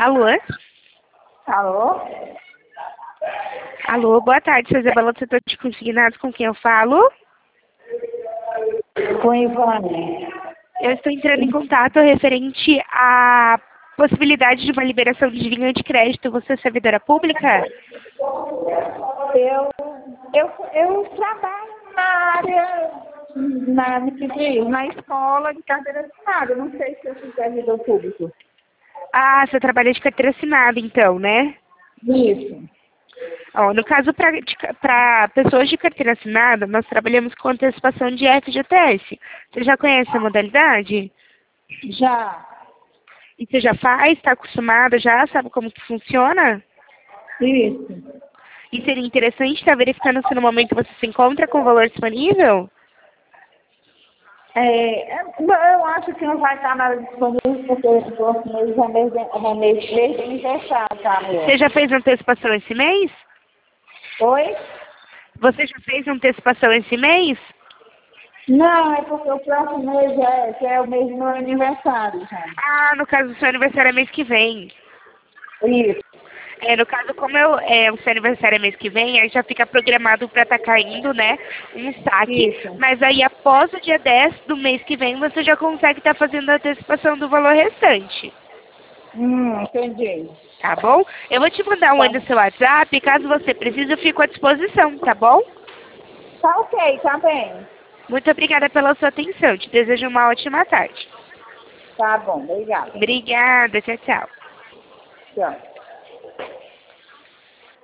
Alô? Alô? Alô, boa tarde, sou Isabela do setor de consignados, com quem eu falo? Com Ivone. Eu estou entrando em contato referente à possibilidade de uma liberação de linha de crédito. Você é servidora pública? Eu trabalho na área, na escola de carteira assinada. Eu não sei se eu sou servidor público. Ah, você trabalha de carteira assinada, então, né? Isso. Ó, no caso, para pessoas de carteira assinada, nós trabalhamos com antecipação de FGTS. Você já conhece a modalidade? Já. E você já faz? Está acostumada? Já sabe como que funciona? Isso. E seria interessante estar verificando se no momento você se encontra com o valor disponível? Eu acho que não vai estar nada disponível, porque o próximo mês é mês de aniversário, tá, meu? Você já fez antecipação esse mês? Oi? Você já fez antecipação esse mês? Não, é porque o próximo mês já é o mês do meu aniversário, já. Ah, no caso, o seu aniversário é mês que vem. Isso. No caso, como o seu aniversário é mês que vem, aí já fica programado para estar caindo, né, um saque. Isso. Mas aí, após o dia 10 do mês que vem, você já consegue estar fazendo a antecipação do valor restante. Entendi. Tá bom? Eu vou te mandar um oi Tá, no seu WhatsApp. Caso você precise, eu fico à disposição, tá bom? tá ok, tá bem. Muito obrigada pela sua atenção. Te desejo uma ótima tarde. Tá bom, obrigada. Obrigada. Tchau, tchau. Tchau.